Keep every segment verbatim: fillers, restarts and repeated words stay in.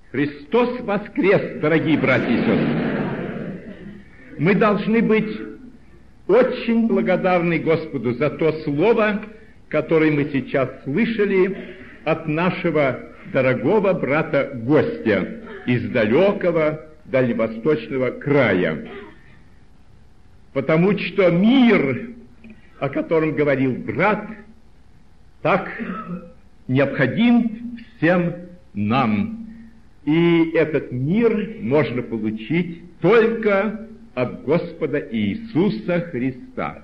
Христос воскрес, дорогие братья и сестры! Мы должны быть очень благодарны Господу за то слово, которое мы сейчас слышали от нашего дорогого брата-гостя из далекого дальневосточного края. Потому что мир, о котором говорил брат, так необходим всем нам. И этот мир можно получить только от Господа Иисуса Христа.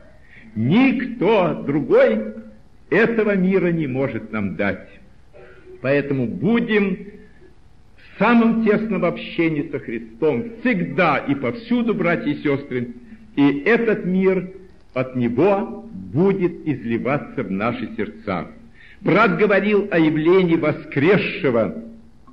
Никто другой этого мира не может нам дать. Поэтому будем в самом тесном общении со Христом всегда и повсюду, братья и сестры, и этот мир от Него будет изливаться в наши сердца. Брат говорил о явлении воскресшего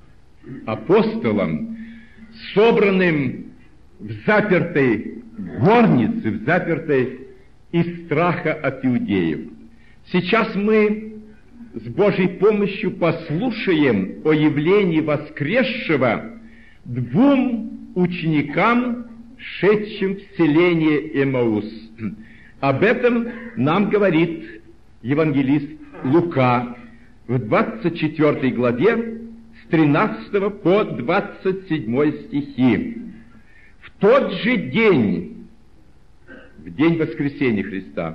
апостолом, собранным в запертой горнице, в запертой из страха от иудеев. Сейчас мы с Божьей помощью послушаем о явлении воскресшего двум ученикам, шедшим в селение Эмаус. Об этом нам говорит евангелист Лука в двадцать четвёртой главе с тринадцатого по двадцать седьмой стихи. В тот же день, в день воскресения Христа,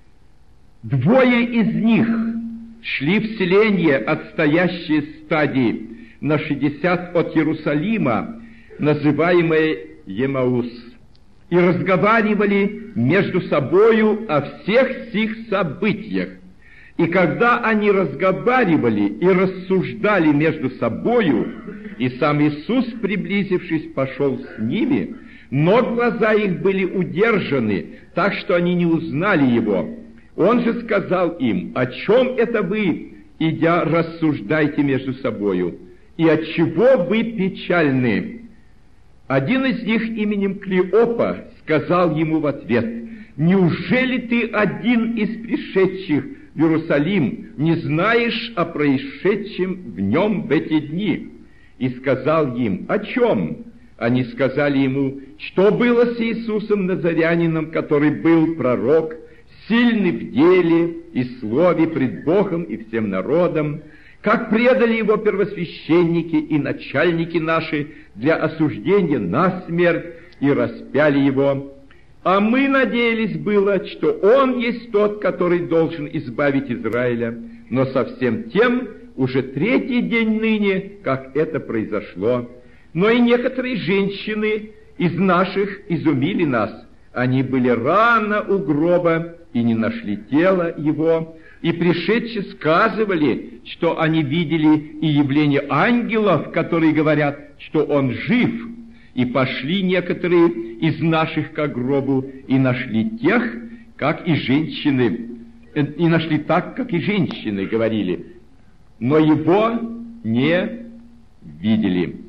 двое из них шли в селение, отстоящее стадии на шестьдесят от Иерусалима, называемое Емаус, и разговаривали между собою о всех сих событиях. И когда они разговаривали и рассуждали между собою, и сам Иисус, приблизившись, пошел с ними, но глаза их были удержаны, так что они не узнали Его. Он же сказал им: «О чем это вы, идя, рассуждаете между собою? И отчего вы печальны?» Один из них именем Клеопа сказал ему в ответ: «Неужели ты один из пришедших в Иерусалим не знаешь о происшедшем в нем в эти дни?» И сказал им: «О чем?» Они сказали ему: «Что было с Иисусом Назарянином, который был пророк, сильный в деле и слове пред Богом и всем народом, как предали его первосвященники и начальники наши для осуждения на смерть и распяли его. А мы надеялись было, что он есть тот, который должен избавить Израиля, но совсем тем уже третий день ныне, как это произошло. Но и некоторые женщины из наших изумили нас. Они были рано у гроба и не нашли тела его, и пришедшие сказывали, что они видели и явление ангелов, которые говорят, что он жив. И пошли некоторые из наших к гробу и нашли тех, как и женщины, и нашли так, как и женщины говорили, но его не видели.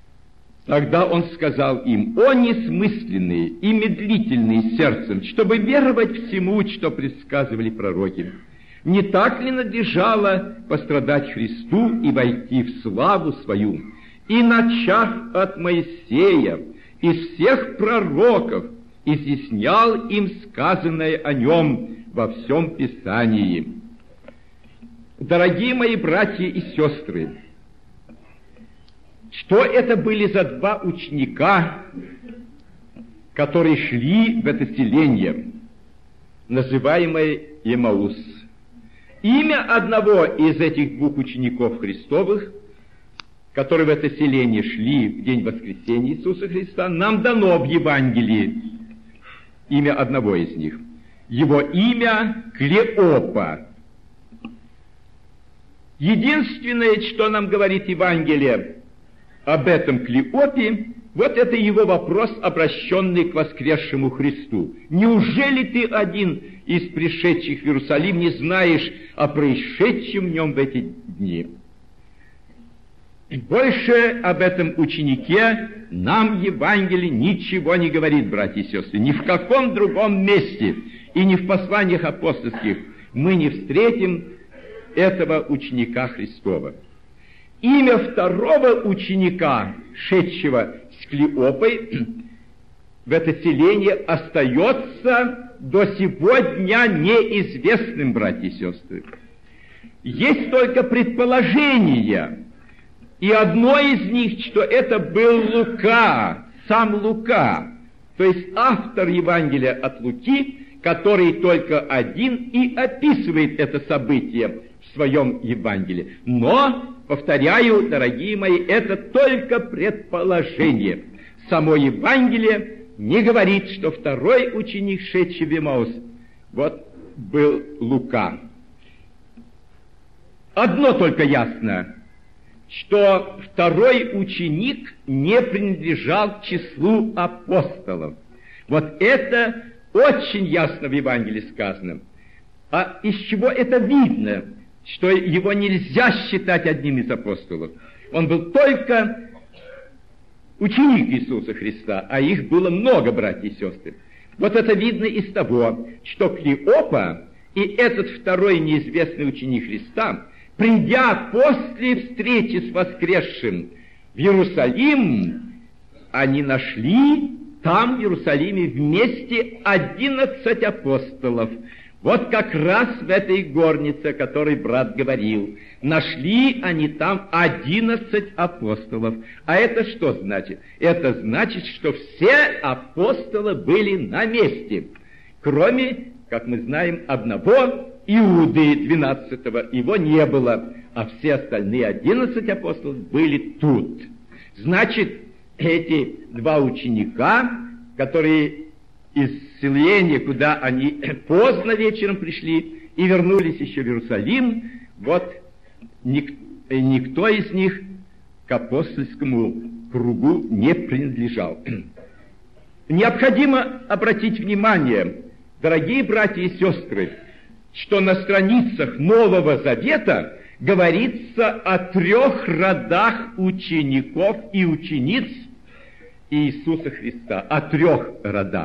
Тогда он сказал им: «О несмысленные и медлительные сердцем, чтобы веровать всему, что предсказывали пророки! Не так ли надлежало пострадать Христу и войти в славу свою? И, начав от Моисея, из всех пророков, изъяснял им сказанное о нем во всем Писании». Дорогие мои братья и сестры, что это были за два ученика, которые шли в это селение, называемое Емаус? Имя одного из этих двух учеников Христовых, которые в это селение шли в день воскресения Иисуса Христа, нам дано в Евангелии. Имя одного из них. Его имя Клеопа. Единственное, что нам говорит Евангелие об этом Клеопе, вот это его вопрос, обращенный к воскресшему Христу. «Неужели ты один из пришедших в Иерусалим не знаешь о происшедшем в нем в эти дни?» Больше об этом ученике нам Евангелие ничего не говорит, братья и сестры. Ни в каком другом месте и ни в посланиях апостольских мы не встретим этого ученика Христова. имя второго ученика, шедшего с Клеопой, в это селение остается до сего дня неизвестным, братья и сестры. Есть только предположения, и одно из них, что это был Лука, сам Лука, то есть автор Евангелия от Луки, который только один и описывает это событие в своем Евангелии. Но, повторяю, дорогие мои, это только предположение. Само Евангелие не говорит, что второй ученик, шедший в Эмаус, вот был Лука. Одно только ясно, что второй ученик не принадлежал к числу апостолов. Вот это очень ясно в Евангелии сказано. А из чего это видно, что его нельзя считать одним из апостолов? Он был только ученик Иисуса Христа, а их было много, братья и сестры. Вот это видно из того, что Клеопа и этот второй неизвестный ученик Христа, придя после встречи с воскресшим в Иерусалим, они нашли там, в Иерусалиме, вместе одиннадцать апостолов. Вот как раз в этой горнице, о которой брат говорил, нашли они там одиннадцать апостолов. А это что значит? Это значит, что все апостолы были на месте, кроме, как мы знаем, одного Иуды двенадцатого, его не было, а все остальные одиннадцать апостолов были тут. Значит, эти два ученика, которые из селения, куда они поздно вечером пришли и вернулись еще в Иерусалим, вот ник- никто из них к апостольскому кругу не принадлежал. Необходимо обратить внимание, дорогие братья и сестры, что на страницах Нового Завета говорится о трех родах учеников и учениц Иисуса Христа, о трех родах.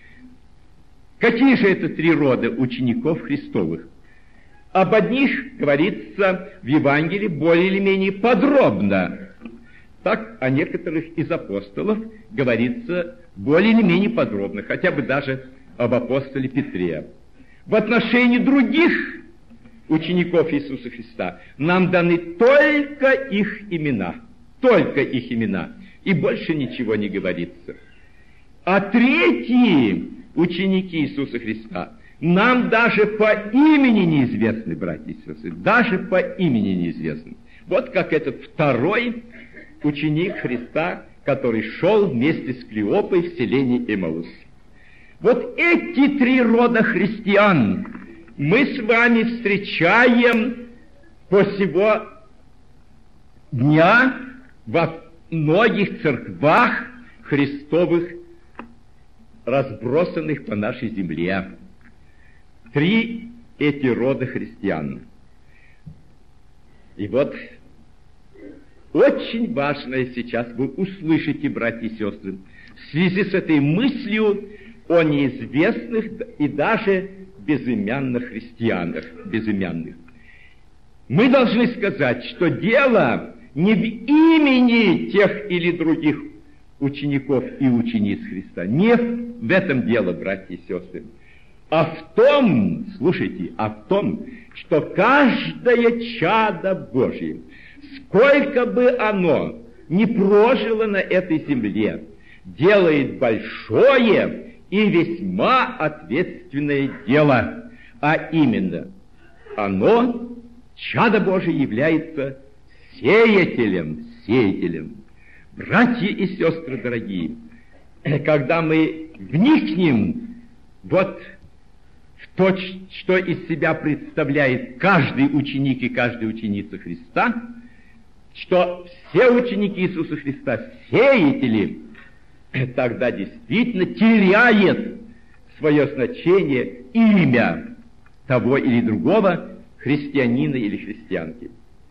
Какие же это три рода учеников Христовых? Об одних говорится в Евангелии более или менее подробно. Так о некоторых из апостолов говорится более или менее подробно, хотя бы даже об апостоле Петре. В отношении других учеников Иисуса Христа нам даны только их имена, только их имена, и больше ничего не говорится. А третьи ученики Иисуса Христа нам даже по имени неизвестны, братья и сестры, даже по имени неизвестны. Вот как этот второй ученик Христа, который шел вместе с Клеопой в селение Эмаус. Вот эти три рода христиан мы с вами встречаем по сего дня во многих церквах Христовых, разбросанных по нашей земле. Три эти рода христиан. И вот очень важное сейчас вы услышите, братья и сестры, в связи с этой мыслью о неизвестных и даже безымянных христианах, безымянных. Мы должны сказать, что дело не в имени тех или других учеников и учениц Христа, не в этом дело, братья и сестры, а в том, слушайте, а в том, что каждое чадо Божье, сколько бы оно ни прожило на этой земле, делает большое и весьма ответственное дело, а именно, оно, чадо Божие, является сеятелем, сеятелем. Братья и сестры дорогие, когда мы вникнем вот в то, что из себя представляет каждый ученик и каждая ученица Христа, что все ученики Иисуса Христа сеятели, тогда действительно теряет свое значение имя того или другого христианина или христианки.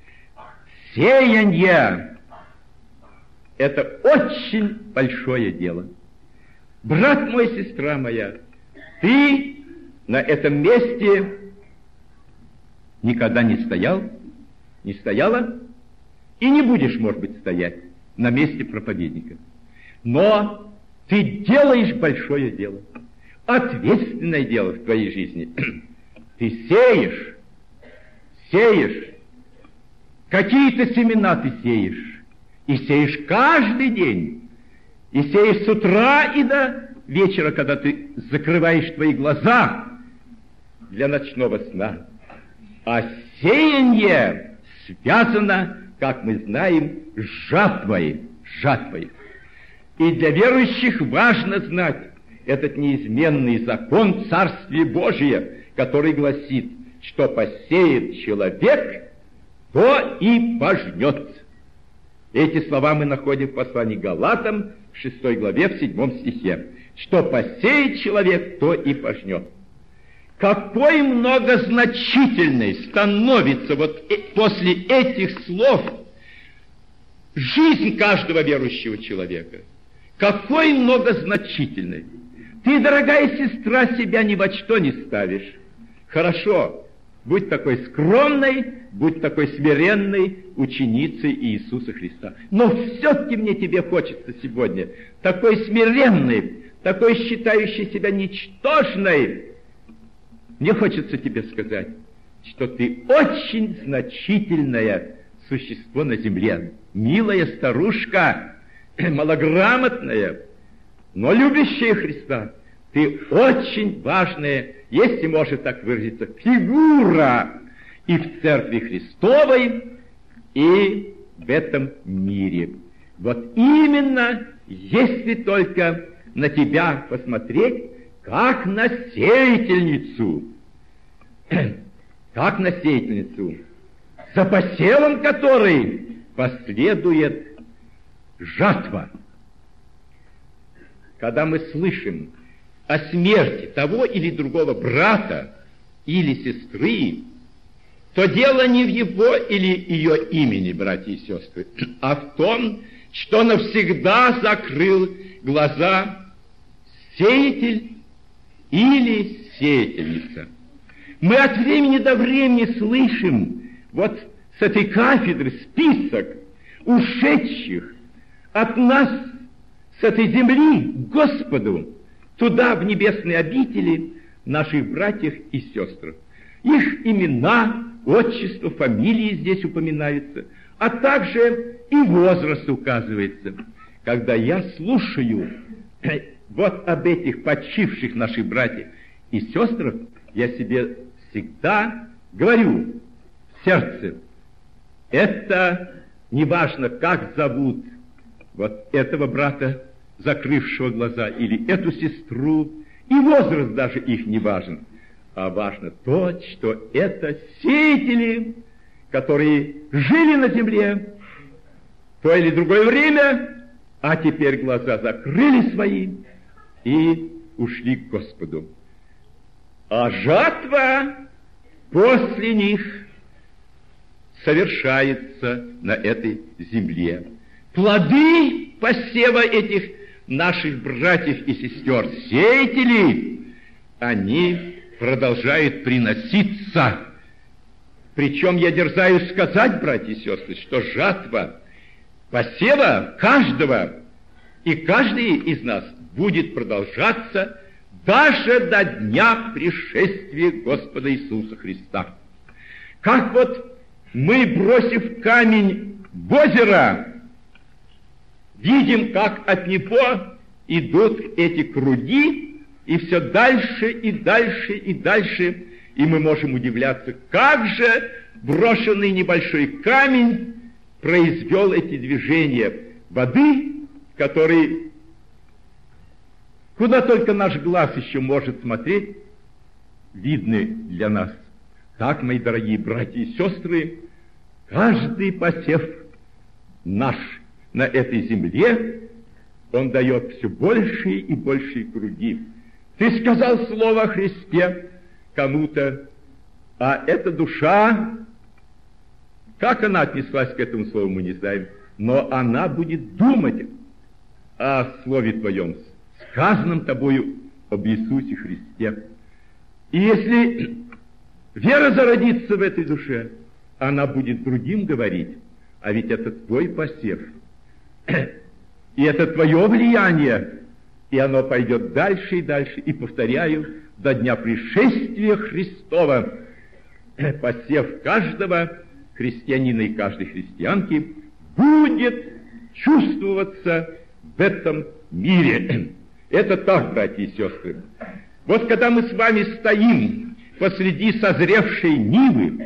Сеяние – это очень большое дело. Брат мой, сестра моя, ты на этом месте никогда не стоял, не стояла, и не будешь, может быть, стоять на месте проповедника. Но ты делаешь большое дело, ответственное дело в твоей жизни. Ты сеешь, сеешь, какие-то семена ты сеешь, и сеешь каждый день, и сеешь с утра и до вечера, когда ты закрываешь твои глаза для ночного сна. А сеяние связано, как мы знаем, с жатвой, жатвой. И для верующих важно знать этот неизменный закон Царствия Божия, который гласит, что посеет человек, то и пожнет. Эти слова мы находим в послании к Галатам, в шестой главе, в седьмом стихе. Что посеет человек, то и пожнет. Какой многозначительной становится вот после этих слов жизнь каждого верующего человека. Какой многозначительной. Ты, дорогая сестра, себя ни во что не ставишь. Хорошо, будь такой скромной, будь такой смиренной ученицей Иисуса Христа. Но все-таки мне тебе хочется сегодня такой смиренной, такой считающей себя ничтожной. Мне хочется тебе сказать, что ты очень значительное существо на земле. Милая старушка, малограмотная, но любящая Христа. Ты очень важная, если можно так выразиться, фигура и в Церкви Христовой, и в этом мире. Вот именно, если только на тебя посмотреть, как на сеятельницу, как на сеятельницу, за посевом которой последует жатва. Когда мы слышим о смерти того или другого брата или сестры, то дело не в его или ее имени, братья и сестры, а в том, что навсегда закрыл глаза сеятель или сеятельница. Мы от времени до времени слышим вот с этой кафедры список ушедших от нас с этой земли к Господу, туда, в небесные обители наших братьев и сестр. Их имена, отчество, фамилии здесь упоминаются, а также и возраст указывается. Когда я слушаю вот об этих почивших наших братьев и сестрах, я себе всегда говорю в сердце, это неважно, как зовут вот этого брата, закрывшего глаза, или эту сестру, и возраст даже их не важен, а важно то, что это сеятели, которые жили на земле в то или другое время, а теперь глаза закрыли свои и ушли к Господу. А жатва после них совершается на этой земле. Плоды посева этих наших братьев и сестер, сеятели, они продолжают приноситься. Причем я дерзаю сказать, братья и сестры, что жатва посева каждого и каждый из нас будет продолжаться даже до дня пришествия Господа Иисуса Христа. Как вот мы, бросив камень в озеро, видим, как от него идут эти круги, и все дальше, и дальше, и дальше, и мы можем удивляться, как же брошенный небольшой камень произвел эти движения воды, которые, куда только наш глаз еще может смотреть, видны для нас. Так, мои дорогие братья и сестры, каждый посев наш на этой земле, он дает все большие и большие круги. Ты сказал слово о Христе кому-то, а эта душа, как она отнеслась к этому слову, мы не знаем, но она будет думать о слове твоем, сказанном тобою об Иисусе Христе. И если вера зародится в этой душе, она будет другим говорить А ведь это твой посев. И это твое влияние. И оно пойдет дальше и дальше. И, повторяю, до дня пришествия Христова посев каждого христианина и каждой христианки будет чувствоваться в этом мире. Это так, братья и сестры. Вот когда мы с вами стоим посреди созревшей нивы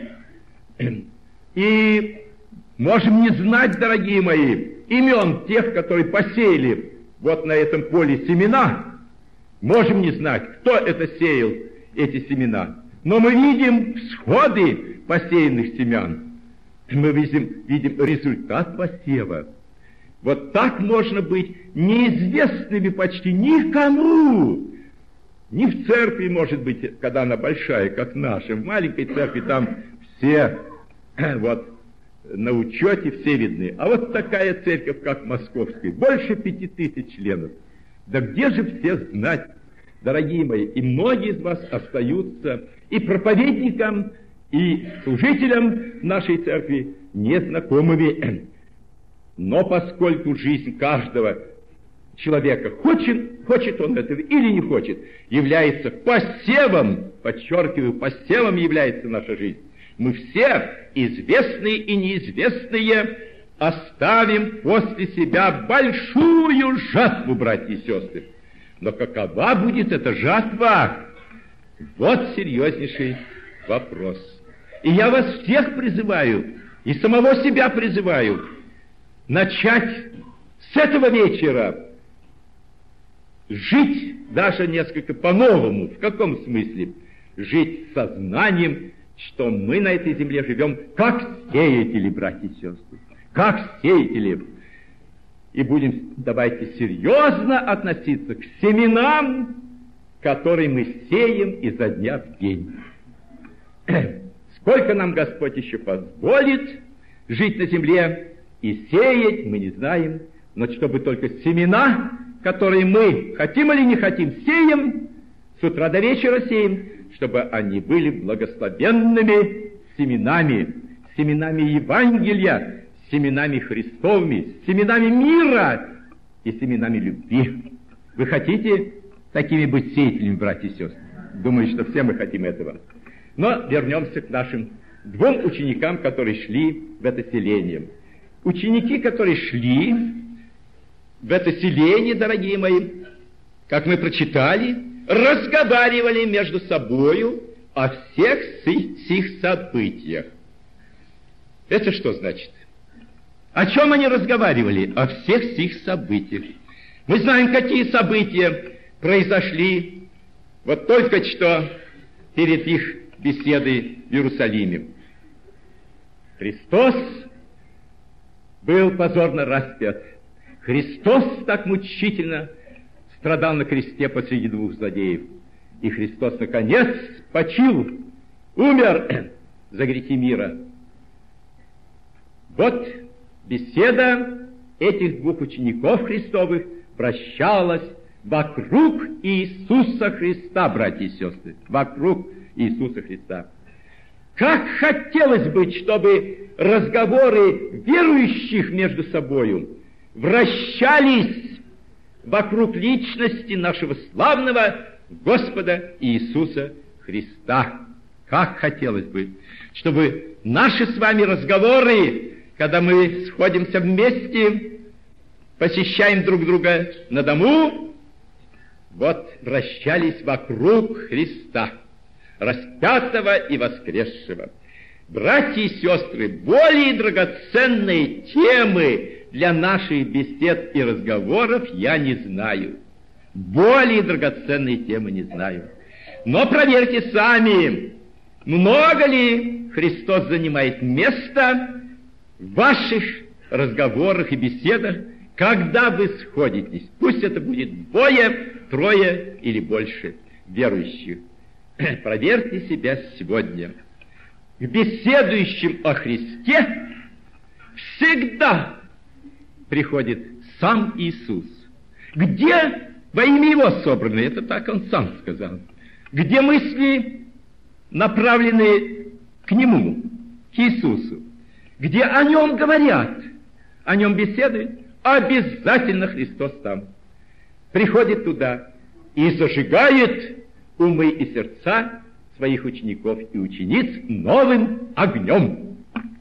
и можем не знать, дорогие мои, имен тех, которые посеяли вот на этом поле семена, можем не знать, кто это сеял, эти семена. Но мы видим всходы посеянных семян. Мы видим, видим результат посева. Вот так можно быть неизвестными почти никому. Не в церкви, может быть, когда она большая, как наша. В маленькой церкви там все вот на учете, все видны. А вот такая церковь, как московская, больше пяти тысяч членов. Да где же все знать, дорогие мои? И многие из вас остаются и проповедникам, и служителям нашей церкви незнакомыми. Но поскольку жизнь каждого человека, хочет, хочет он этого или не хочет, является посевом, подчеркиваю, посевом является наша жизнь, мы все, известные и неизвестные, оставим после себя большую жатву, братья и сестры. Но какова будет эта жатва? Вот серьезнейший вопрос. И я вас всех призываю, и самого себя призываю, начать с этого вечера жить даже несколько по-новому. В каком смысле? Жить сознанием, что мы на этой земле живем как сеятели, братья и сестры, как сеятели. И будем, давайте, серьезно относиться к семенам, которые мы сеем изо дня в день. Сколько нам Господь еще позволит жить на земле и сеять, мы не знаем, но чтобы только семена, которые мы, хотим или не хотим, сеем, с утра до вечера сеем, чтобы они были благословенными семенами, семенами Евангелия, семенами Христовыми, семенами мира и семенами любви. Вы хотите такими быть сеятелями, братья и сестры? Думаю, что все мы хотим этого. Но вернемся к нашим двум ученикам, которые шли в это селение. Ученики, которые шли в это селение, дорогие мои, как мы прочитали, разговаривали между собою о всех сих событиях. Это что значит? О чем они разговаривали? О всех сих событиях. Мы знаем, какие события произошли вот только что перед их беседой в Иерусалиме. Христос был позорно распят. Христос так мучительно страдал на кресте посреди двух злодеев. И Христос, наконец, почил, умер за грехи мира. Вот беседа этих двух учеников Христовых вращалась вокруг Иисуса Христа, братья и сестры, вокруг Иисуса Христа. Как хотелось бы, чтобы разговоры верующих между собою вращались вокруг личности нашего славного Господа Иисуса Христа. Как хотелось бы, чтобы наши с вами разговоры, когда мы сходимся вместе, посещаем друг друга на дому, вот вращались вокруг Христа, распятого и воскресшего. Братья и сестры, более драгоценные темы для наших бесед и разговоров я не знаю. Более драгоценные темы не знаю. Но проверьте сами, много ли Христос занимает места в ваших разговорах и беседах, когда вы сходитесь. Пусть это будет двое, трое или больше верующих. Проверьте себя сегодня. К беседующим о Христе всегда приходит сам Иисус. Где во имя Его собраны, это так Он сам сказал, где мысли направлены к Нему, к Иисусу, где о нем говорят, о нем беседуют, обязательно Христос там. Приходит туда и зажигает умы и сердца своих учеников и учениц новым огнем.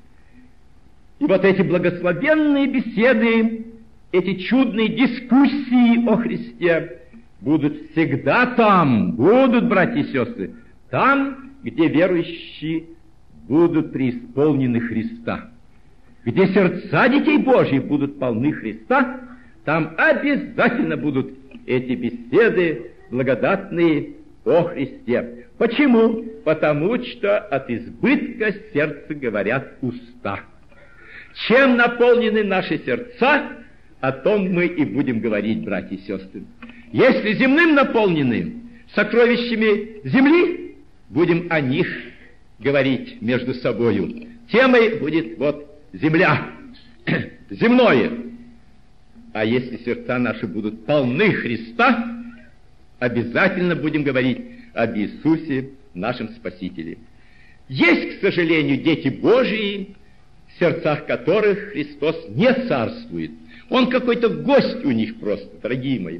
И вот эти благословенные беседы, эти чудные дискуссии о Христе будут всегда там, будут, братья и сестры, там, где верующие будут преисполнены Христа. Где сердца детей Божьих будут полны Христа, там обязательно будут эти беседы благодатные о Христе. Почему? Потому что от избытка сердца говорят уста. Чем наполнены наши сердца, о том мы и будем говорить, братья и сестры. Если земным наполнены сокровищами земли, будем о них говорить между собою. Темой будет вот земля, земное. А если сердца наши будут полны Христа, обязательно будем говорить об Иисусе, нашем Спасителе. Есть, к сожалению, дети Божии, в сердцах которых Христос не царствует. Он какой-то гость у них просто, дорогие мои.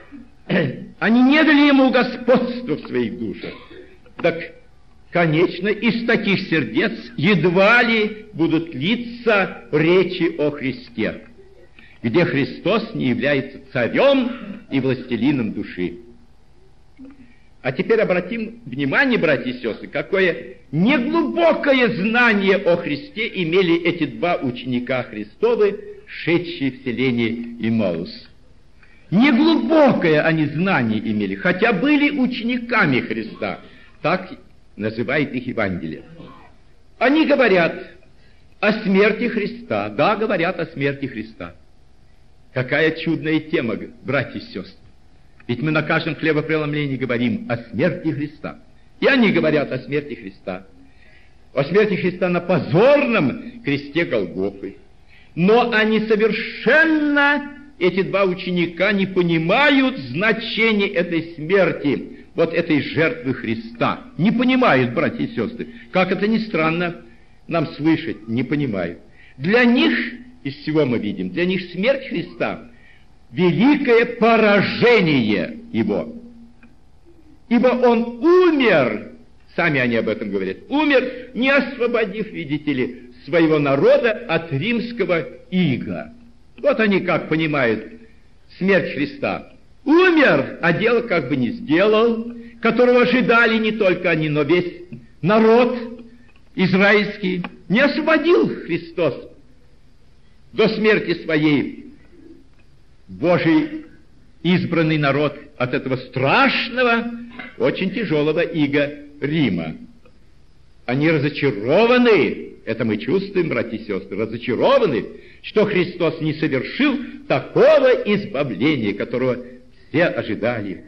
Они не дали ему господства в своих душах. Так, конечно, из таких сердец едва ли будут литься речи о Христе, где Христос не является царем и властелином души. А теперь обратим внимание, братья и сестры, какое неглубокое знание о Христе имели эти два ученика Христовы, шедшие в селение Имаус. Неглубокое они знание имели, хотя были учениками Христа, так называет их Евангелие. Они говорят о смерти Христа, да, говорят о смерти Христа. Какая чудная тема, братья и сестры. Ведь мы на каждом хлебопреломлении говорим о смерти Христа. И они говорят о смерти Христа. О смерти Христа на позорном кресте Голгофы. Но они совершенно, эти два ученика, не понимают значения этой смерти, вот этой жертвы Христа. Не понимают, братья и сестры. Как это ни странно нам слышать, не понимают. Для них, из всего мы видим, для них смерть Христа — великое поражение Его. Ибо Он умер, сами они об этом говорят, умер, не освободив, видите ли, своего народа от римского ига. Вот они как понимают смерть Христа. Умер, а дело как бы не сделал, которого ожидали не только они, но весь народ израильский. Не освободил Христос до смерти своей Божий избранный народ от этого страшного, очень тяжелого ига Рима. Они разочарованы, это мы чувствуем, братья и сестры, разочарованы, что Христос не совершил такого избавления, которого все ожидали.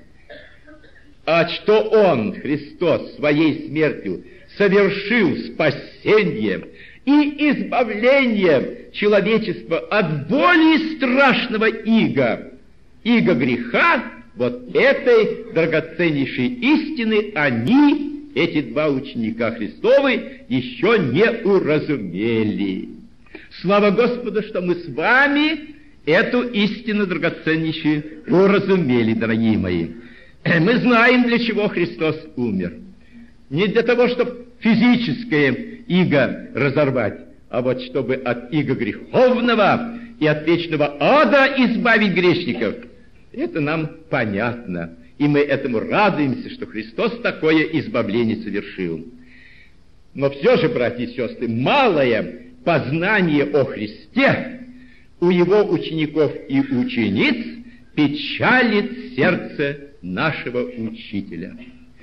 А что Он, Христос, своей смертью совершил спасение и избавление человечества от более страшного ига, ига греха, вот этой драгоценнейшей истины они, эти два ученика Христовы, еще не уразумели. Слава Господу, что мы с вами эту истину драгоценнейшую уразумели, дорогие мои. Мы знаем, для чего Христос умер. Не для того, чтобы физическое иго разорвать, а вот чтобы от ига греховного и от вечного ада избавить грешников. Это нам понятно, и мы этому радуемся, что Христос такое избавление совершил. Но все же, братья и сестры, малое познание о Христе у Его учеников и учениц печалит сердце нашего Учителя.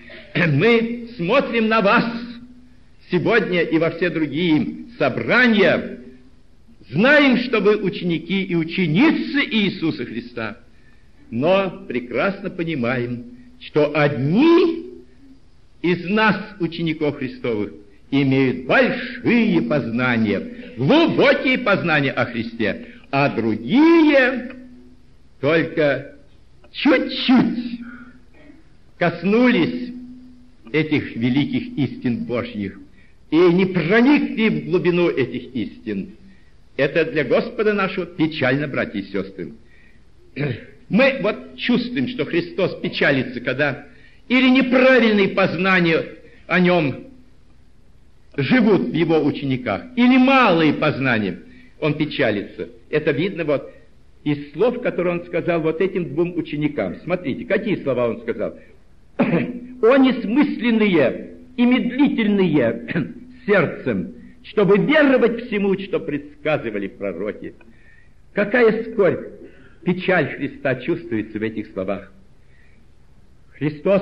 Мы смотрим на вас сегодня и во все другие собрания, знаем, что вы ученики и ученицы Иисуса Христа, но прекрасно понимаем, что одни из нас, учеников Христовых, имеют большие познания, глубокие познания о Христе, а другие только чуть-чуть коснулись этих великих истин Божьих, и не проникли в глубину этих истин. Это для Господа нашего печально, братья и сестры. Мы вот чувствуем, что Христос печалится, когда или неправильные познания о Нем живут в Его учениках, или малые познания, Он печалится. Это видно вот из слов, которые Он сказал вот этим двум ученикам. Смотрите, какие слова Он сказал. «О несмысленные и медлительные сердцем, чтобы веровать всему, что предсказывали пророки». Какая скорбь, печаль Христа чувствуется в этих словах. Христос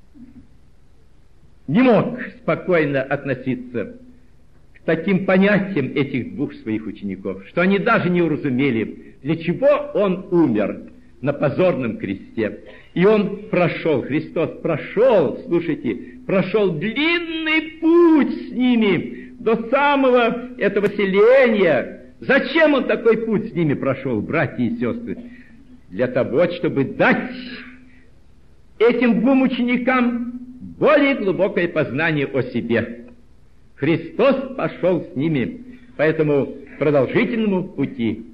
не мог спокойно относиться к таким понятиям этих двух своих учеников, что они даже не уразумели, для чего Он умер на позорном кресте. И Он прошел, Христос прошел, слушайте, прошел длинный путь с ними до самого этого селения. Зачем Он такой путь с ними прошел, братья и сестры? Для того, чтобы дать этим двум ученикам более глубокое познание о себе. Христос пошел с ними по этому продолжительному пути.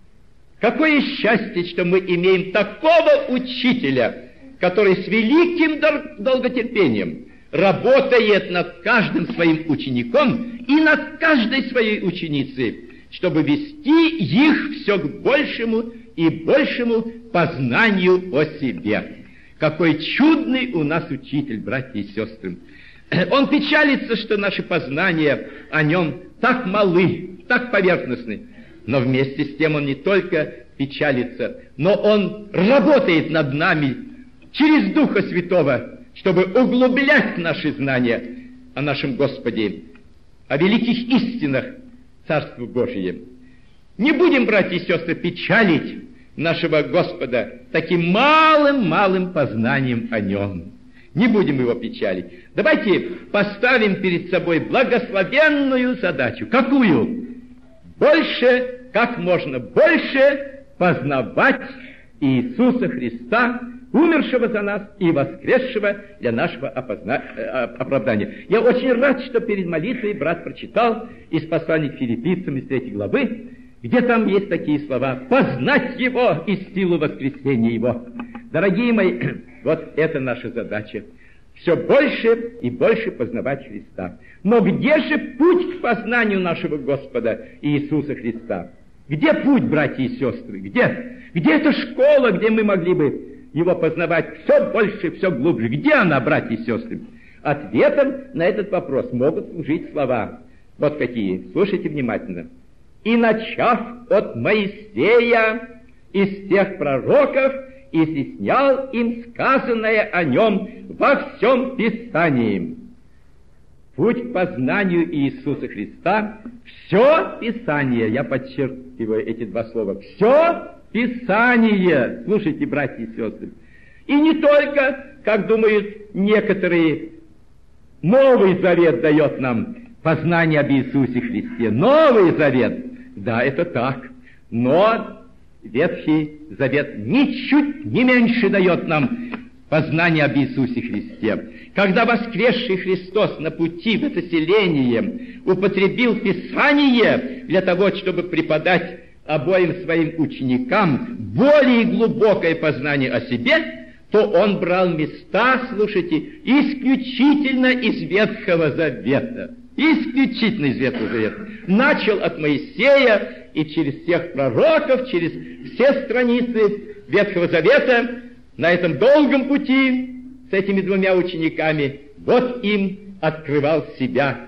Какое счастье, что мы имеем такого учителя, который с великим долготерпением работает над каждым своим учеником и над каждой своей ученицей, чтобы вести их все к большему и большему познанию о себе. Какой чудный у нас учитель, братья и сестры. Он печалится, что наши познания о нем так малы, так поверхностны. Но вместе с тем он не только печалится, но он работает над нами через Духа Святого, чтобы углублять наши знания о нашем Господе, о великих истинах Царства Божия. Не будем, братья и сестры, печалить нашего Господа таким малым-малым познанием о Нем. Не будем его печалить. Давайте поставим перед собой благословенную задачу. Какую? Больше, как можно больше познавать Иисуса Христа, умершего за нас и воскресшего для нашего опозна... оправдания. Я очень рад, что перед молитвой брат прочитал из послания к филиппийцам из третьей главы, где там есть такие слова: «Познать Его и силу воскресения Его». Дорогие мои, вот это наша задача. Все больше и больше познавать Христа. Но где же путь к познанию нашего Господа Иисуса Христа? Где путь, братья и сестры? Где? Где эта школа, где мы могли бы Его познавать все больше, все глубже? Где она, братья и сестры? Ответом на этот вопрос могут служить слова. Вот какие. Слушайте внимательно. «И начав от Моисея из тех пророков, изъяснял им сказанное о нем во всем Писании». Путь к познанию Иисуса Христа — все Писание. Я подчеркиваю эти два слова. Все Писание. Слушайте, братья и сестры. И не только, как думают некоторые, Новый Завет дает нам познание об Иисусе Христе. Новый Завет. Да, это так. Но Ветхий Завет ничуть не меньше дает нам познание об Иисусе Христе. Когда воскресший Христос на пути в это селение употребил Писание для того, чтобы преподать обоим своим ученикам более глубокое познание о себе, то Он брал места, слушайте, исключительно из Ветхого Завета. Исключительно из Ветхого Завета. Начал от Моисея и через всех пророков, через все страницы Ветхого Завета на этом долгом пути с этими двумя учениками, вот им открывал себя,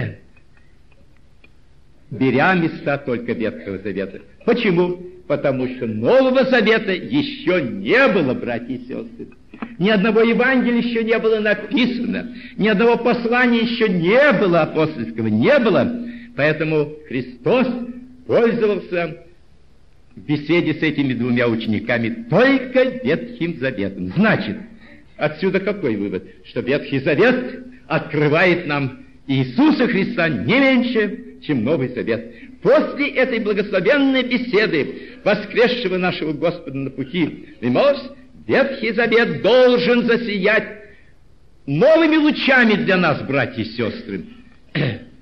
беря места только Ветхого Завета. Почему? Потому что Нового Завета еще не было, братья и сестры. Ни одного Евангелия еще не было написано, ни одного послания еще не было апостольского, не было. Поэтому Христос пользовался в беседе с этими двумя учениками только Ветхим Заветом. Значит, отсюда какой вывод? Что Ветхий Завет открывает нам Иисуса Христа не меньше, чем Новый Завет. После этой благословенной беседы воскресшего нашего Господа на пути Эмаус, Ветхий Завет должен засиять новыми лучами для нас, братья и сестры.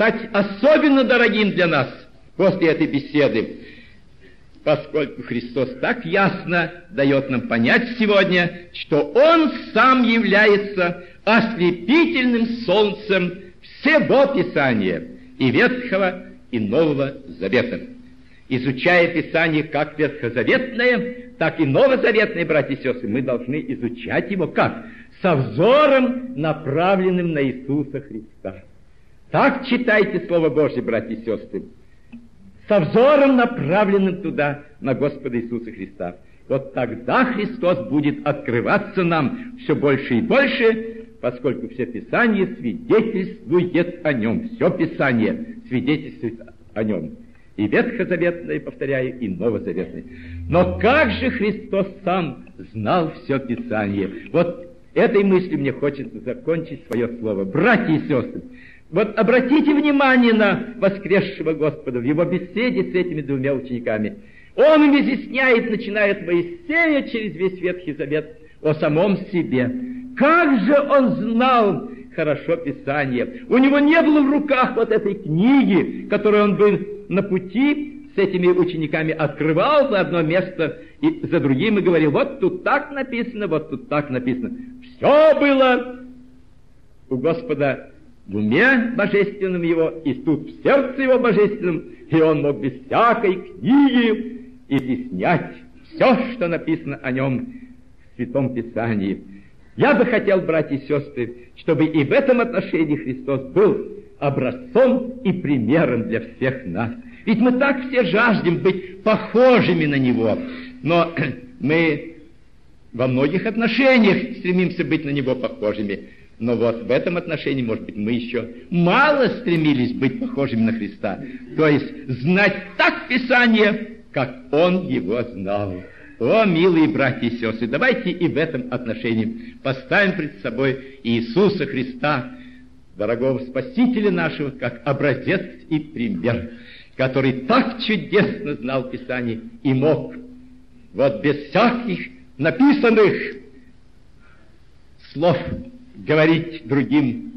стать особенно дорогим для нас после этой беседы, поскольку Христос так ясно дает нам понять сегодня, что Он сам является ослепительным солнцем всего Писания, и Ветхого, и Нового Завета. Изучая Писание как ветхозаветное, так и новозаветное, братья и сестры, мы должны изучать его как? Со взором, направленным на Иисуса Христа. Так читайте Слово Божье, братья и сестры, со взором, направленным туда, на Господа Иисуса Христа. Вот тогда Христос будет открываться нам все больше и больше, поскольку все Писание свидетельствует о Нем. Все Писание свидетельствует о Нем. И ветхозаветное, повторяю, и новозаветное. Но как же Христос сам знал все Писание? Вот этой мыслью мне хочется закончить свое слово. Братья и сестры, вот обратите внимание на воскресшего Господа в его беседе с этими двумя учениками. Он им изъясняет, начиная от Моисея через весь Ветхий Завет, о самом себе. Как же он знал хорошо Писание. У него не было в руках вот этой книги, которую он бы на пути с этими учениками открывал за одно место и за другим и говорил: вот тут так написано, вот тут так написано. Все было у Господа в уме божественном его, и тут в сердце его божественном, и он мог без всякой книги изъяснять все, что написано о нем в Святом Писании. Я бы хотел, братья и сестры, чтобы и в этом отношении Христос был образцом и примером для всех нас. Ведь мы так все жаждем быть похожими на Него, но мы во многих отношениях стремимся быть на Него похожими. Но вот в этом отношении, может быть, мы еще мало стремились быть похожими на Христа. То есть знать так Писание, как Он его знал. О, милые братья и сестры, давайте и в этом отношении поставим пред собой Иисуса Христа, дорогого Спасителя нашего, как образец и пример, который так чудесно знал Писание и мог, вот без всяких написанных слов, говорить другим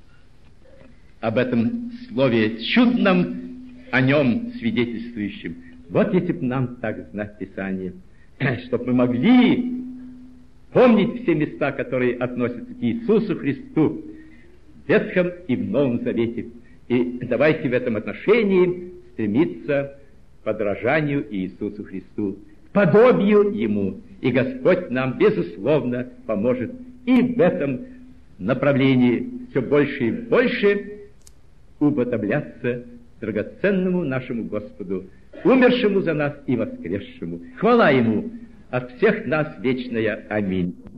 об этом слове чудном, о нем свидетельствующем. Вот если бы нам так знать Писание, чтобы мы могли помнить все места, которые относятся к Иисусу Христу в Ветхом и в Новом Завете. И давайте в этом отношении стремиться к подражанию Иисусу Христу, к подобию Ему. И Господь нам, безусловно, поможет и в этом направлении все больше и больше уподобляться драгоценному нашему Господу, умершему за нас и воскресшему. Хвала Ему от всех нас вечная. Аминь.